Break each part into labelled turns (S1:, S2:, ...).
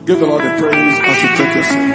S1: Give the Lord a praise as you take your seat.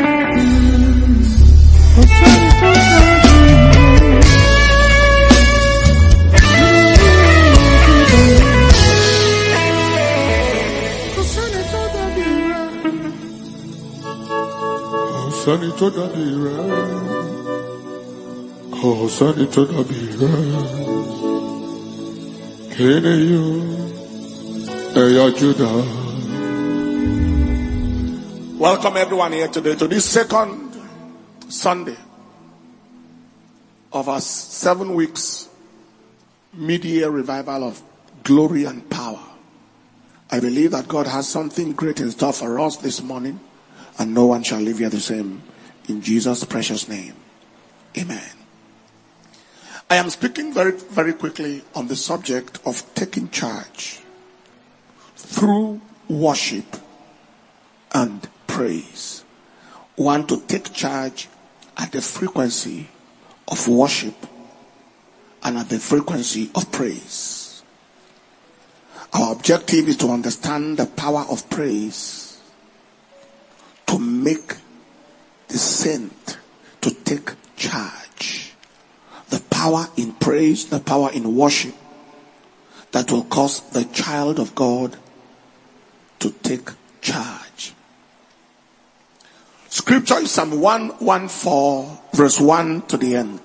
S1: Welcome everyone here today to this second Sunday of our 7 weeks mid-year revival of glory and power. I believe that God has something great in store for us this morning, and no one shall leave here the same. In Jesus' precious name, amen. I am speaking very, very quickly on the subject of taking charge through worship and praise. Want to take charge at the frequency of worship and at the frequency of praise. Our objective is to understand the power of praise to make the saint to take charge. The power in praise, the power in worship that will cause the child of God to take charge. Scripture is Psalm 114 verse 1 to the end.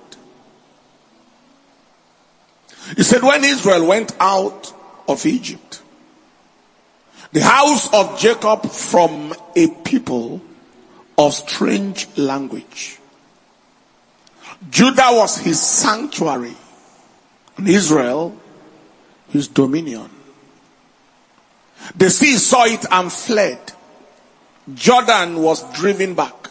S1: It said, when Israel went out of Egypt, the house of Jacob from a people of strange language, Judah was his sanctuary, and Israel his dominion. The sea saw it and fled. Jordan was driven back.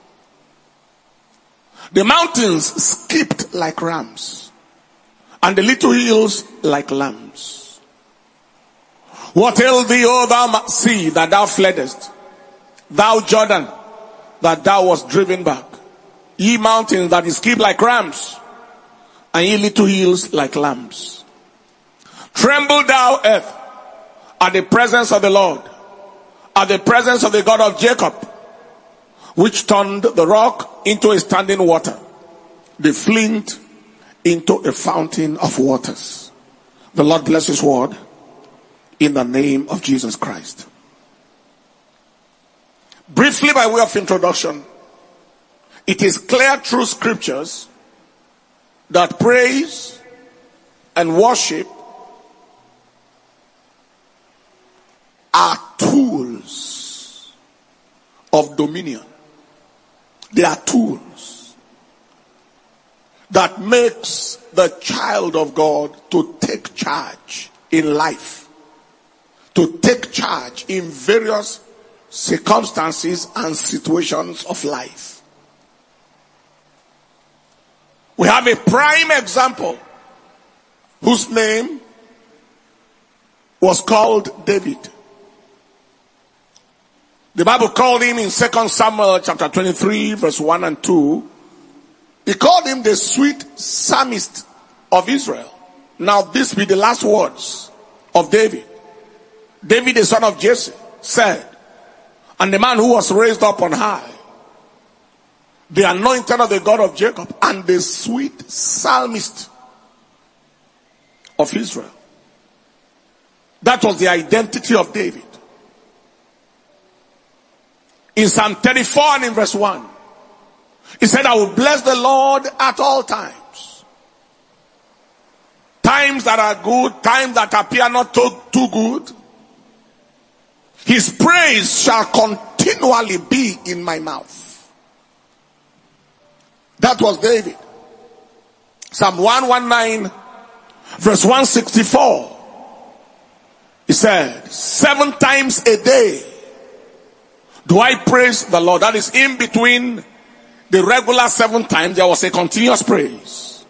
S1: The mountains skipped like rams, and the little hills like lambs. What ailed thee, O thou sea, that thou fleddest? Thou Jordan, that thou wast driven back? Ye mountains that skip like rams, and ye little hills like lambs. Tremble thou earth at the presence of the Lord, at the presence of the God of Jacob, which turned the rock into a standing water, the flint into a fountain of waters. The Lord bless his word in the name of Jesus Christ. Briefly, by way of introduction, it is clear through scriptures that praise and worship are tools of dominion. They are tools that makes the child of God to take charge in life, to take charge in various circumstances and situations of life. We have a prime example whose name was called David. The Bible called him in 2 Samuel chapter 23 verse 1 and 2. He called him the sweet psalmist of Israel. Now this be the last words of David. David, the son of Jesse, said, and the man who was raised up on high, the anointed of the God of Jacob, and the sweet psalmist of Israel. That was the identity of David. In Psalm 34 and in verse 1, he said, I will bless the Lord at all times. Times that are good, times that appear not too good. His praise shall continually be in my mouth. That was David. Psalm 119 verse 164. He said, 7 times a day do I praise the Lord. That is in between the regular 7 times, there was a continuous praise.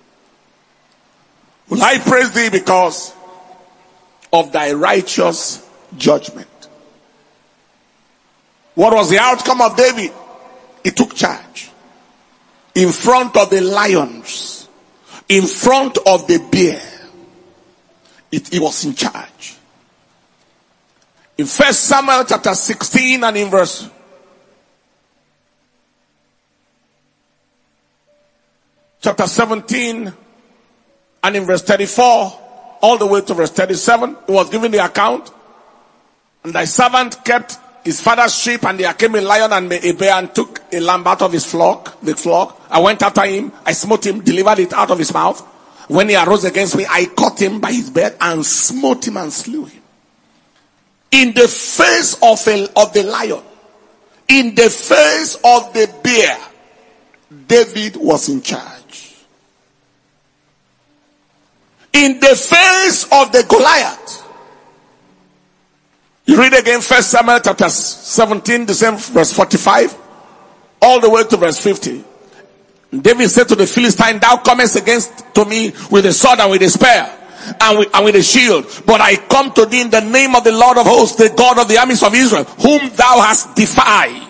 S1: Will I praise thee because of thy righteous judgment? What was the outcome of David? He took charge. In front of the lions, in front of the bear, he was in charge. In 1 Samuel chapter 16 and in verse chapter 17 and in verse 34 all the way to verse 37, he was given the account. And thy servant kept his father's sheep, and there came a lion and a bear and took a lamb out of his flock, the flock. I went after him, I smote him, delivered it out of his mouth. When he arose against me, I caught him by his beard and smote him and slew him. In the face of the lion, in the face of the bear, David was in charge. In the face of the Goliath, you read again 1 Samuel chapter 17, the same verse 45, all the way to verse 50. David said to the Philistine, thou comest to me with a sword and with a spear and with a shield. But I come to thee in the name of the Lord of hosts, the God of the armies of Israel, whom thou hast defied.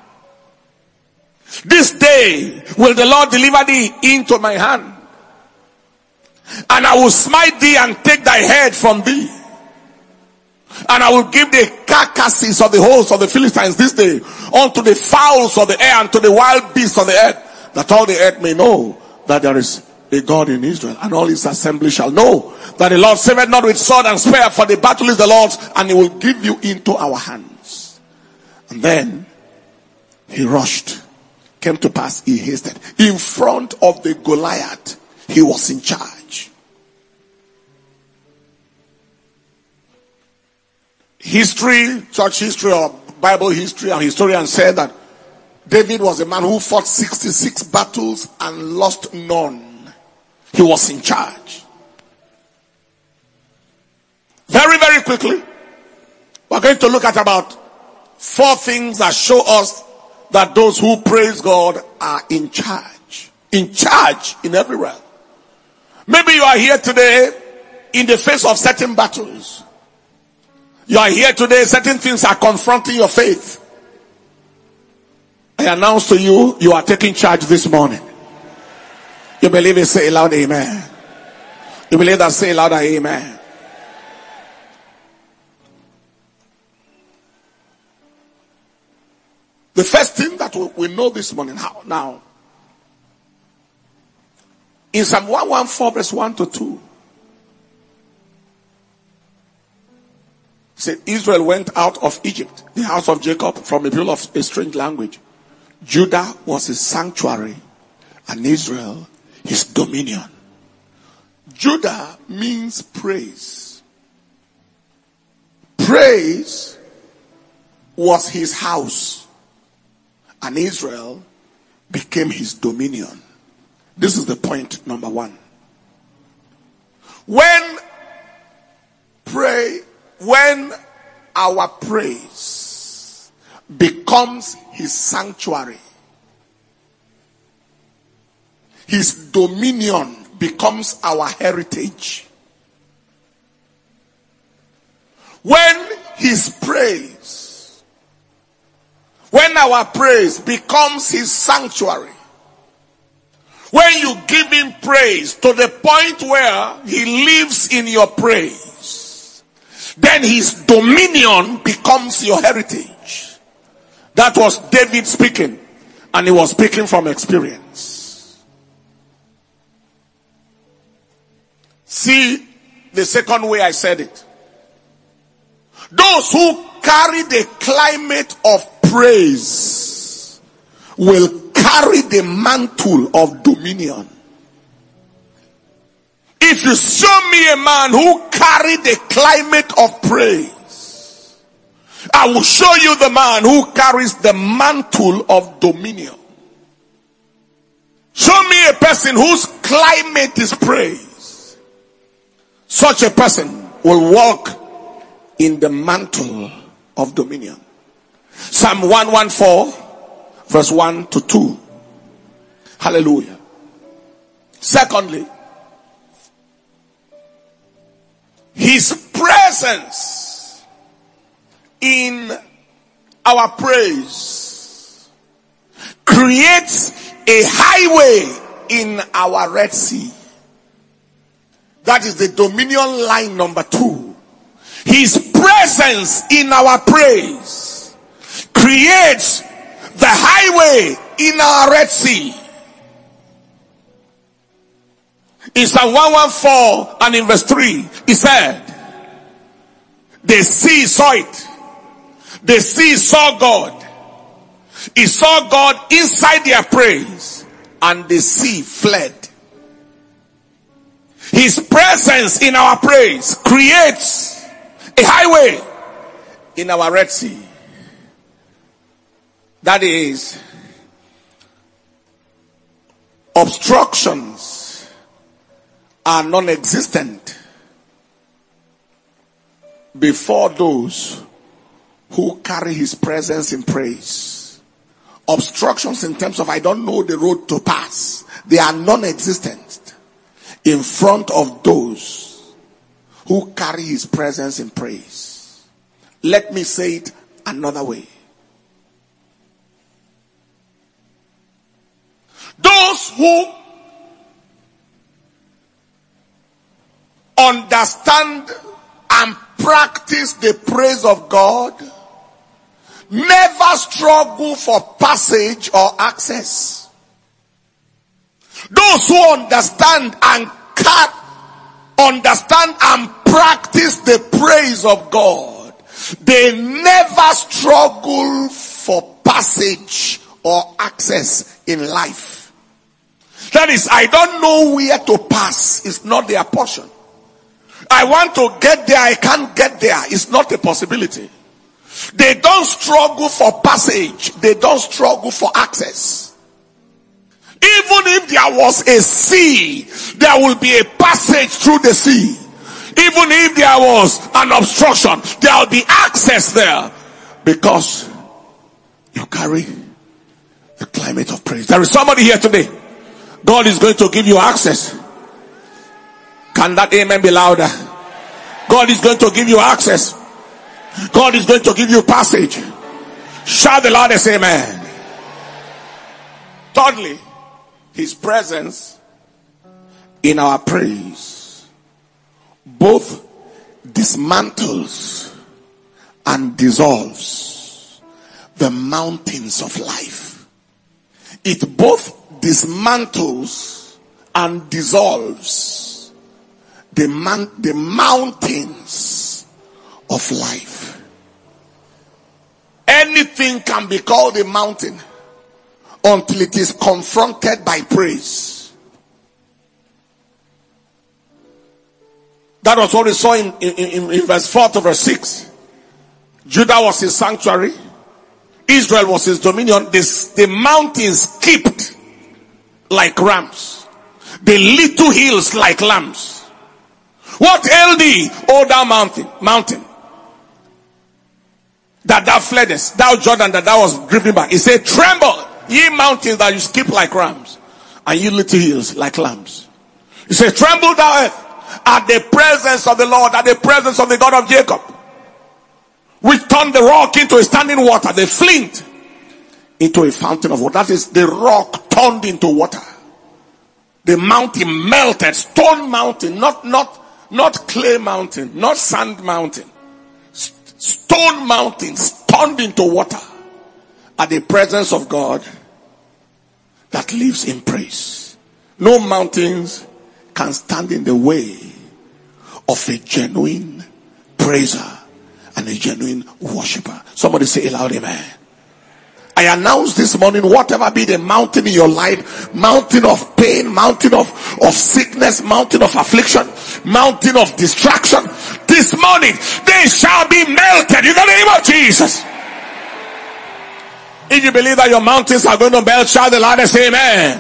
S1: This day will the Lord deliver thee into my hand. And I will smite thee and take thy head from thee. And I will give the carcasses of the hosts of the Philistines this day unto the fowls of the air and to the wild beasts of the earth, that all the earth may know that there is a God in Israel, and all his assembly shall know that the Lord saveth not with sword and spear, for the battle is the Lord's, and he will give you into our hands. And then he rushed. Came to pass, he hasted. In front of the Goliath, he was in charge. History, church history or Bible history and historians said that David was a man who fought 66 battles and lost none. He was in charge. Very, very quickly, we're going to look at about 4 things that show us that those who praise God are in charge. In charge in every realm. Maybe you are here today in the face of certain battles. You are here today, certain things are confronting your faith. I announce to you, you are taking charge this morning. You believe it, say loud amen. You believe that, say louder amen. The first thing that we know this morning, how now, in Psalm 114 verse 1 to 2, said Israel went out of Egypt, the house of Jacob, from a people of a strange language. Judah was his sanctuary, and Israel his dominion. Judah means praise. Praise was his house, and Israel became his dominion. This is the point number 1. When our praise becomes his sanctuary, his dominion becomes our heritage. When our praise becomes his sanctuary, when you give him praise to the point where he lives in your praise, then his dominion becomes your heritage. That was David speaking, and he was speaking from experience. See the second way I said it. Those who carry the climate of praise will carry the mantle of dominion. If you show me a man who carried the climate of praise, I will show you the man who carries the mantle of dominion. Show me a person whose climate is praise. Such a person will walk in the mantle of dominion. Psalm 114 verse 1 to 2. Hallelujah. Secondly, his presence in our praise creates a highway in our Red Sea. That is the dominion line number 2. His presence in our praise creates the highway in our Red Sea. In Psalm 114 and in verse 3, he said, the sea saw it. The sea saw God. He saw God inside their praise, and the sea fled. His presence in our praise creates a highway in our Red Sea. That is, obstructions are non-existent before those who carry his presence in praise. Obstructions in terms of I don't know the road to pass, they are non-existent in front of those who carry his presence in praise. Let me say it another way. Those who understand and practice the praise of God never struggle for passage or access. Those who understand and practice the praise of God, they never struggle for passage or access in life. That is, I don't know where to pass. It's not their portion. I want to get there, I can't get there. It's not a possibility. They don't struggle for passage. They don't struggle for access. Even if there was a sea, there will be a passage through the sea. Even if there was an obstruction, there will be access there. Because you carry the climate of praise. There is somebody here today. God is going to give you access. Can that amen be louder? God is going to give you access. God is going to give you passage. Shout the loudest amen. Thirdly, his presence in our praise both dismantles and dissolves the mountains of life. It both dismantles and dissolves the mountains of life. Anything can be called a mountain until it is confronted by praise. That was what we saw in verse 4 to verse 6. Judah was his sanctuary. Israel was his dominion. The mountains skipped like rams. The little hills like lambs. What ailed thee, O thou mountain? That thou fleddest, thou Jordan, that thou was driven back. He said, tremble, ye mountains that you skip like rams, and ye little hills like lambs. He said, tremble thou earth at the presence of the Lord, at the presence of the God of Jacob. We turned the rock into a standing water, the flint into a fountain of water. That is, the rock turned into water. The mountain melted, stone mountain, not clay mountain, not sand mountain. Stone mountains turned into water at the presence of God that lives in praise. No mountains can stand in the way of a genuine praiser and a genuine worshiper. Somebody say a loud amen. I announce this morning, whatever be the mountain in your life, mountain of pain, mountain of sickness, mountain of affliction, mountain of distraction, this morning they shall be melted in the name of Jesus. If you believe that your mountains are going to melt, shout the loudest amen.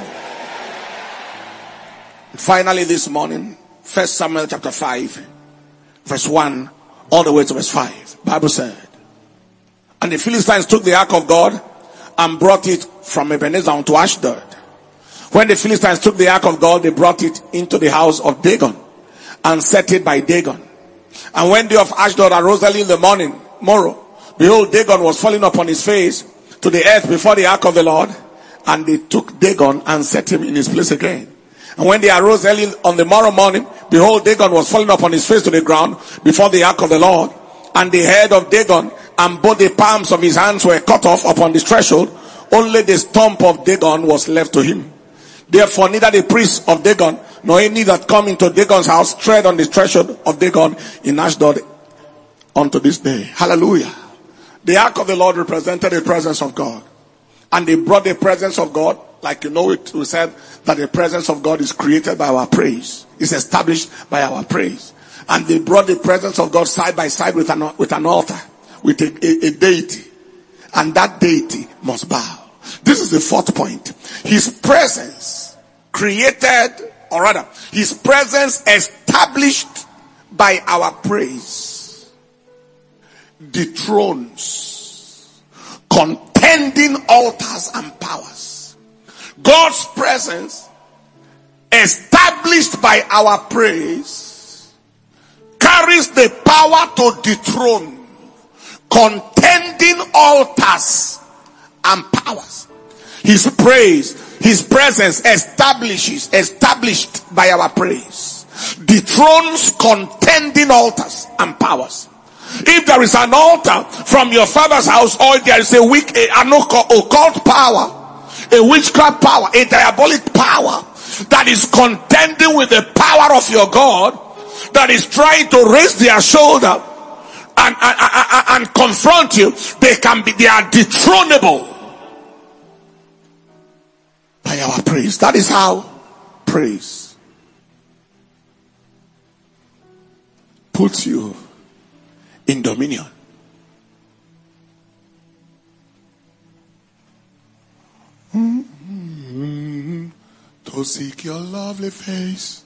S1: And finally this morning, 1 Samuel chapter 5 verse 1 all the way to verse 5. Bible said, and the Philistines took the ark of God and brought it from Ebenezer unto Ashdod. When the Philistines took the ark of God, they brought it into the house of Dagon and set it by Dagon. And when they of Ashdod arose early in the morrow, behold, Dagon was falling upon his face to the earth before the ark of the Lord. And they took Dagon and set him in his place again. And when they arose early on the morrow morning, behold, Dagon was falling upon his face to the ground before the ark of the Lord, and the head of Dagon and both the palms of his hands were cut off upon the threshold. Only the stump of Dagon was left to him. Therefore, neither the priests of Dagon nor any that come into Dagon's house tread on the threshold of Dagon in Ashdod unto this day. Hallelujah. The ark of the Lord represented the presence of God. And they brought the presence of God. Like you know it, we said that the presence of God is created by our praise. It's established by our praise. And they brought the presence of God side by side with an altar, with a deity. And that deity must bow. This is the fourth point. His presence created, or rather, his presence established by our praise, dethrones contending altars and powers. God's presence established by our praise carries the power to dethrone contending altars and powers. His praise, his presence established by our praise, dethrones contending altars and powers. If there is an altar from your father's house, or there is an occult power, a witchcraft power, a diabolic power that is contending with the power of your God, that is trying to raise their shoulder and confront you, they are dethronable by our praise. That is how praise puts you in dominion. To seek your lovely face.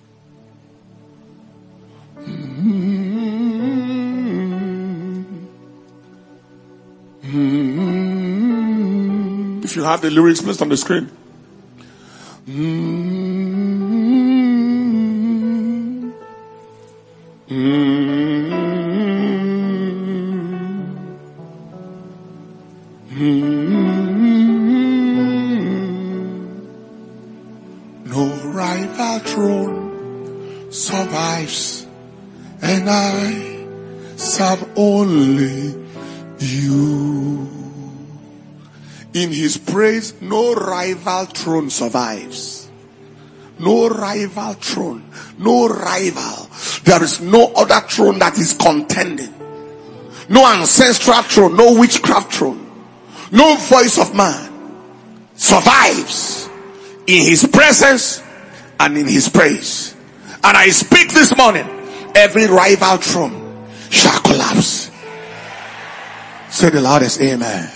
S1: If you have the lyrics placed on the screen. No rival throne survives, and I serve only you. In his praise, no rival throne survives. No rival throne. No rival. There is no other throne that is contending. No ancestral throne. No witchcraft throne. No voice of man survives in his presence and in his praise. And I speak this morning, every rival throne shall collapse. Say the loudest amen.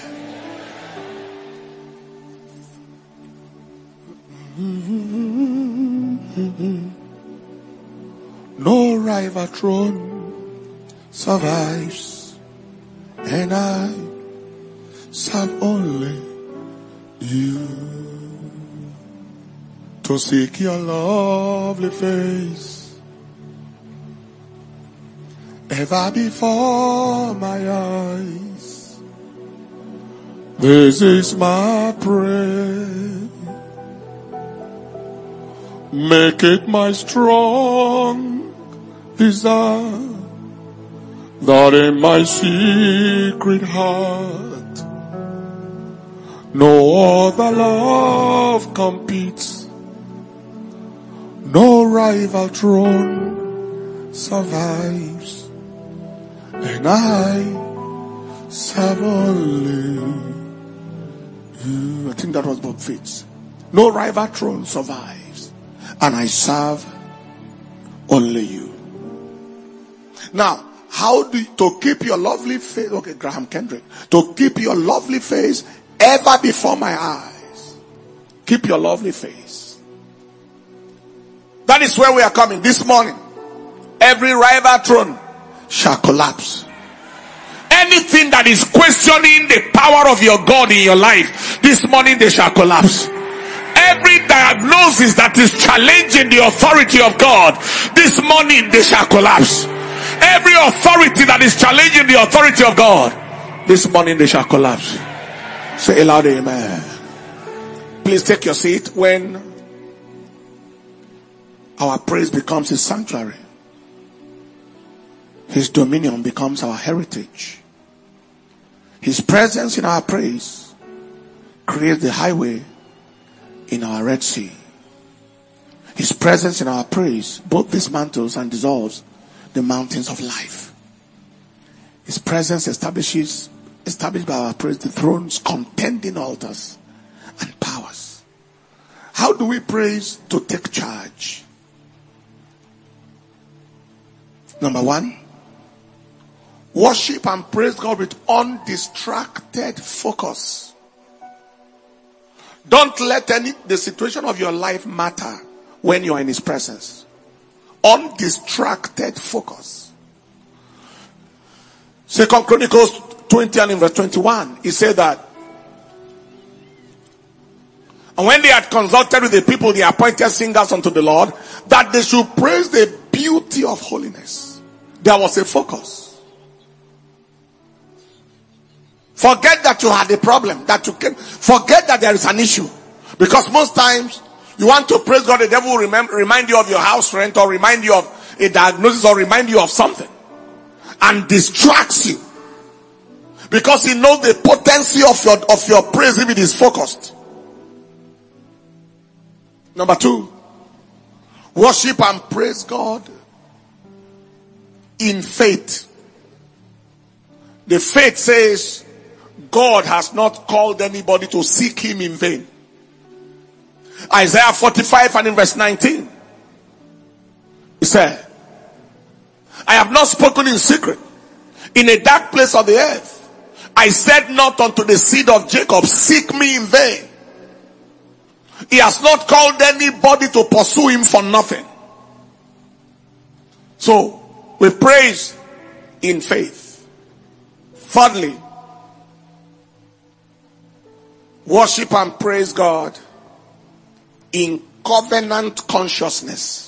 S1: No rival throne survives, and I serve only you. To seek your lovely face ever before my eyes. This is my prayer. Make it my strong desire, that in my secret heart no other love competes. No rival throne survives, and I serve only you. I think that was Bob Fitz. No rival throne survives, and I serve only you. Now, how to keep your lovely face? Okay, Graham Kendrick. To keep your lovely face ever before my eyes. Keep your lovely face. That is where we are coming this morning. Every rival throne shall collapse. Anything that is questioning the power of your God in your life, this morning they shall collapse. Every diagnosis that is challenging the authority of God, this morning they shall collapse. Every authority that is challenging the authority of God, this morning they shall collapse. Say a loud amen. Please take your seat. When Our praise becomes his sanctuary. His dominion becomes our heritage. His presence in our praise creates the highway in our Red Sea. His presence in our praise both dismantles and dissolves the mountains of life. His presence established by our praise the thrones, contending altars and powers. How do we praise? To take charge. Number one, worship and praise God with undistracted focus. Don't let the situation of your life matter when you are in his presence. Undistracted focus. 2 Chronicles 20 and in verse 21, he said that, and when they had consulted with the people, they appointed singers unto the Lord, that they should praise the beauty of holiness. There was a focus. Forget that you had a problem, that you can forget that there is an issue. Because most times you want to praise God, the devil will remind you of your house rent, or remind you of a diagnosis, or remind you of something, and distracts you. Because he knows the potency of your praise if it is focused. Number two, worship and praise God in faith. The faith says God has not called anybody to seek him in vain. Isaiah 45 and in verse 19, he said, I have not spoken in secret in a dark place of the earth. I said not unto the seed of Jacob, seek me in vain. He has not called anybody to pursue him for nothing. So we praise in faith. Thirdly, worship and praise God in covenant consciousness.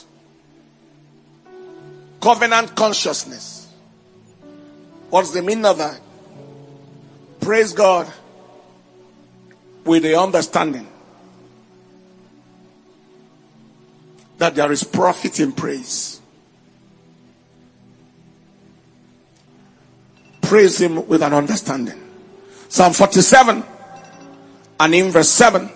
S1: Covenant consciousness. What's the meaning of that? Praise God with the understanding that there is profit in praise. Praise him with an understanding. Psalm 47 and in verse 7,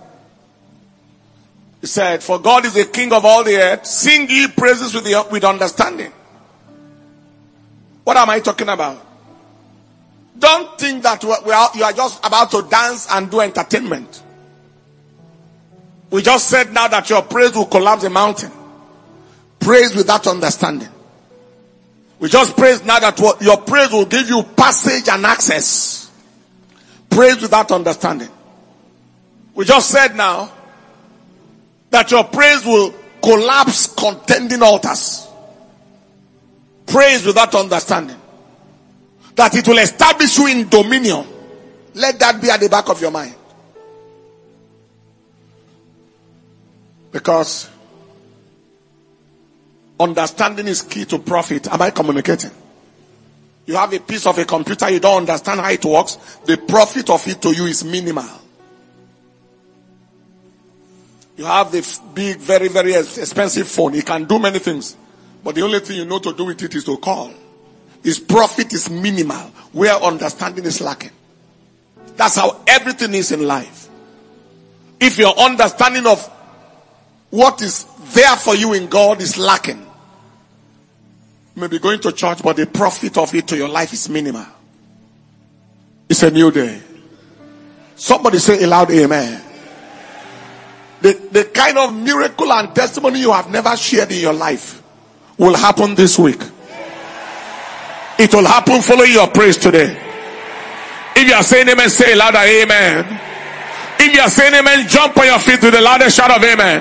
S1: he said, for God is the king of all the earth. Sing ye praises with understanding. What am I talking about? Don't think that you are just about to dance and do entertainment. We just said now that your praise will collapse a mountain. Praise with that understanding. We just praised now that your praise will give you passage and access. Praise with that understanding. We just said now that your praise will collapse contending altars. Praise with that understanding. That it will establish you in dominion. Let that be at the back of your mind. Because understanding is key to profit. Am I communicating? You have a piece of a computer, you don't understand how it works. The profit of it to you is minimal. You have the big, very, very expensive phone. It can do many things. But the only thing you know to do with it is to call. Its profit is minimal, where understanding is lacking. That's how everything is in life. If your understanding of what is there for you in God is lacking, you may be going to church, but the profit of it to your life is minimal. It's a new day. Somebody say a loud amen. The kind of miracle and testimony you have never shared in your life will happen this week. It will happen following your praise today. If you are saying amen, say a louder amen. If you are saying amen, jump on your feet with the loudest shout of amen.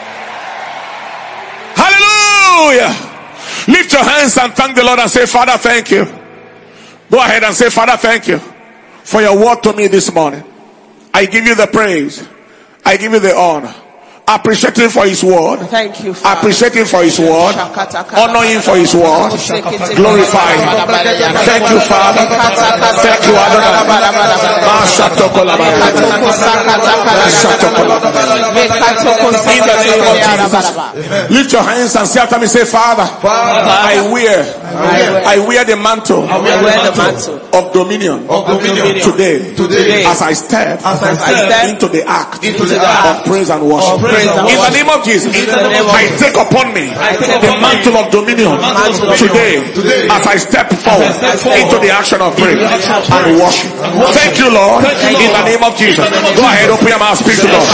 S1: Hallelujah. Lift your hands and thank the Lord and say, Father, thank you. Go ahead and say, Father, thank you for your word to me this morning. I give you the praise. I give you the honor. Appreciate him for his word. Thank you, Father. Appreciate him for his word. Honor him for his word. Glorify him. Thank you, Father. Thank you, Adonai. Lift your hands and say after me, say, Father, I wear the mantle of dominion today as I step into the act of praise and worship. In the name of Jesus, I take upon me the mantle of dominion today as I step forward into the action of praise and worship. Thank you, Lord, in the name of Jesus. Go ahead, open your mouth, speak to God.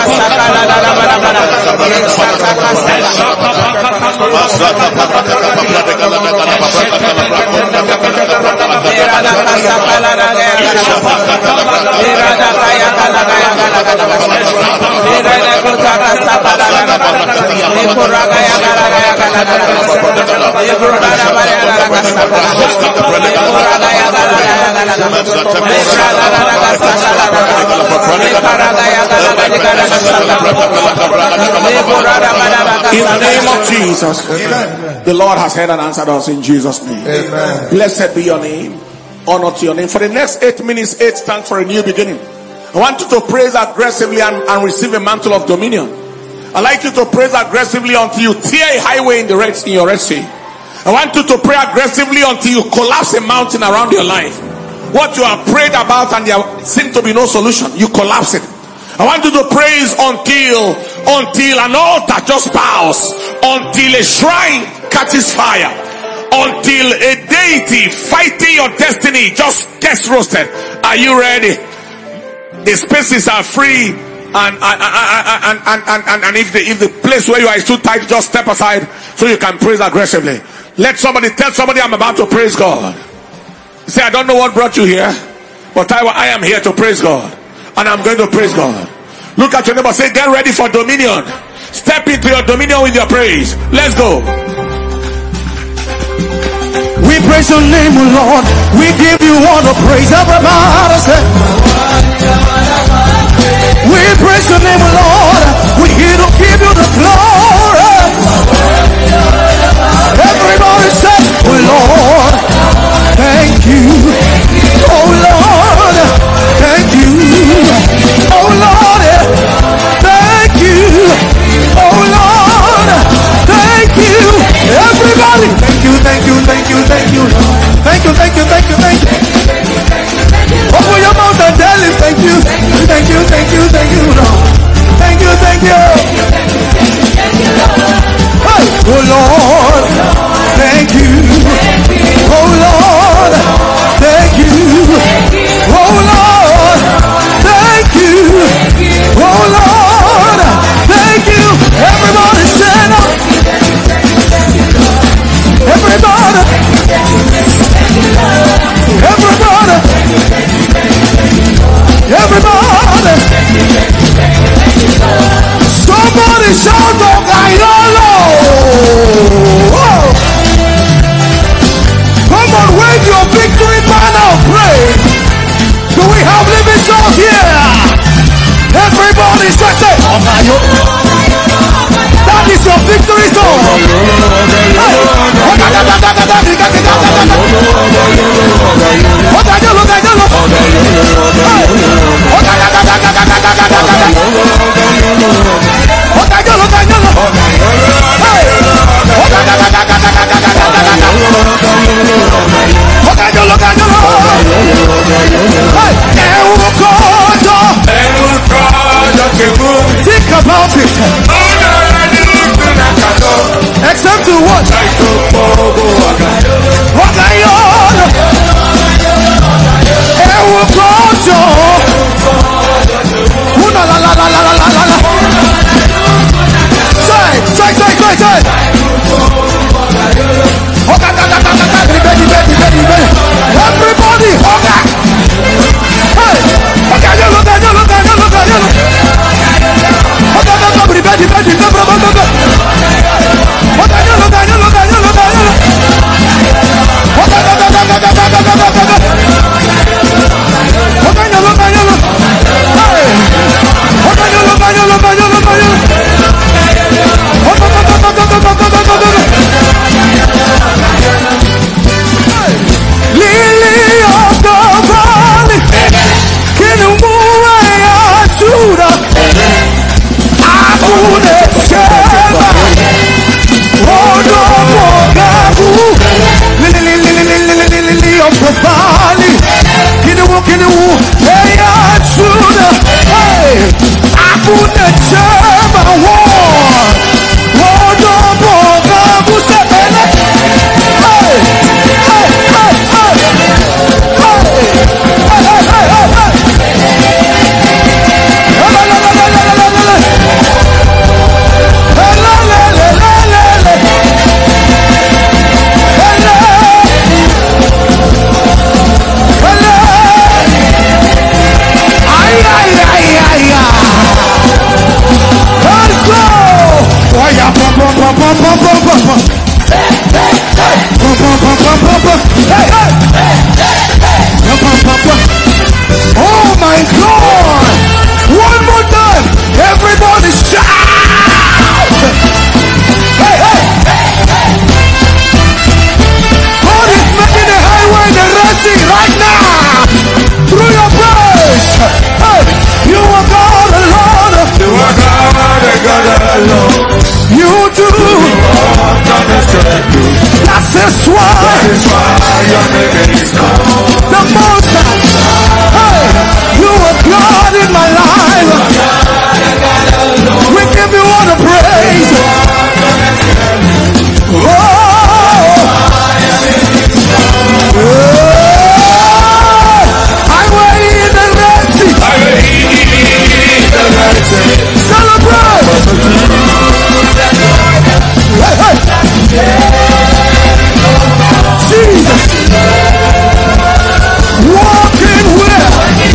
S1: In the name of Jesus, the Lord has heard and answered us in Jesus' name. Amen. Blessed be your name. Honor to your name. For the next 8 minutes, 8 stands for a new beginning. I want you to praise aggressively and receive a mantle of dominion. I'd like you to praise aggressively until you tear a highway in your Red Sea. I want you to pray aggressively until you collapse a mountain around your life. What you have prayed about and there seems to be no solution, you collapse it. I want you to praise until an altar just bows, until a shrine catches fire, until a deity fighting your destiny just gets roasted. Are you ready? The spaces are free, and if the place where you are is too tight, just step aside so you can praise aggressively. Let somebody tell somebody, I'm about to praise God. Say, I don't know what brought you here, but I am here to praise God, and I'm going to praise God. Look at your neighbor, say, get ready for dominion. Step into your dominion with your praise. Let's go.
S2: We praise your name, O Lord. We give you all the praise. Everybody say, we praise your name, O Lord. We're here to give you the glory. Everybody say, oh Lord, thank you. Oh Lord, thank you. Oh Lord, thank you. Oh Lord, thank you. Everybody, thank you, thank you, thank you, thank you. Thank you, thank you, thank you, thank you. Open your mouth and tell him thank you. Thank you, thank you, thank you, Lord. Thank you, thank you. Hey, oh Lord, thank you. Oh Lord, thank you. Oh Lord, thank you. Oh Lord, thank you. Everybody stand up. Everybody. Everybody. Everybody. Somebody shout out, Ayolo. Come on, wave your victory banner of praise. Do we have living souls here? Everybody say, that is your victory song. Think about it. Except to what? Everybody, Oh my God! One more time, everybody shout! Hey, hey! God is making a highway in the Red Sea right now through your praise. Hey, you are God alone. You are God alone. You do. That is why your name is called the Most High. Hey, you are God in my life. We give you all the praise. Highway in the Red Sea. Celebrate. Jesus. Walking where?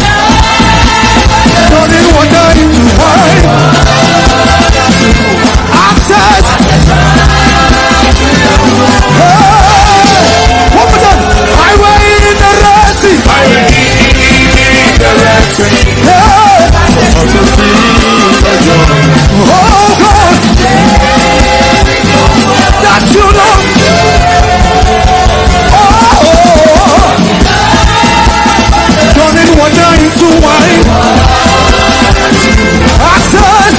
S2: Turning water into wine. Access. One more time. Highway in the Red Sea. Oh God. That you know. Turning water into wine. Access.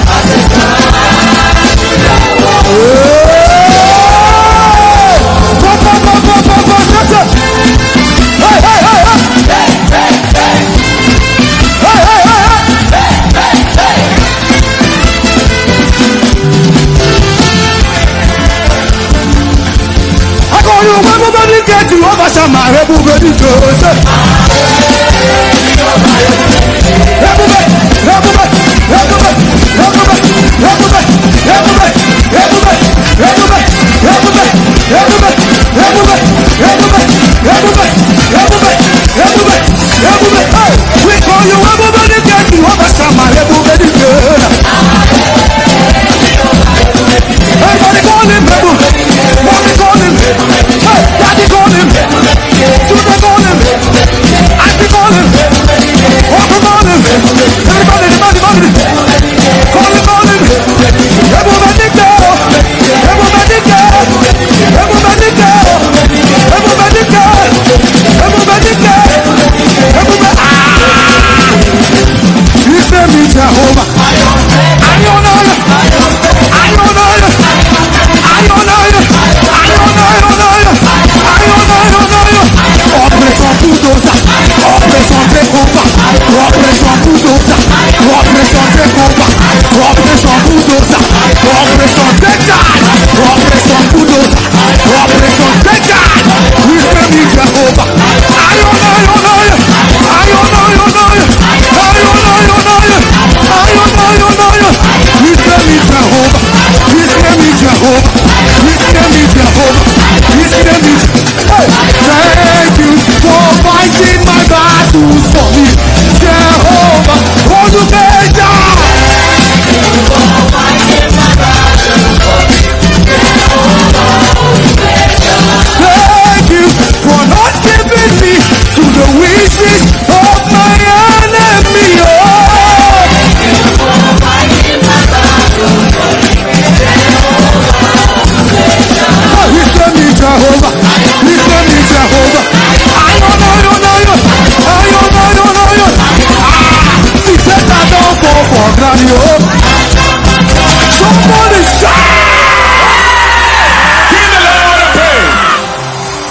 S2: Hey, hey, hey, I call you everybody get you over some everybody goes. We call you everybody get you over some everybody goes. Everybody call him, mommy call him, hey, daddy call him, children call him, auntie call him, uncle call him, everybody, call him, everybody go, everybody go, everybody go, everybody go, everybody go, everybody, his name is Jehovah. Operation bulldozer, operation takeover, operation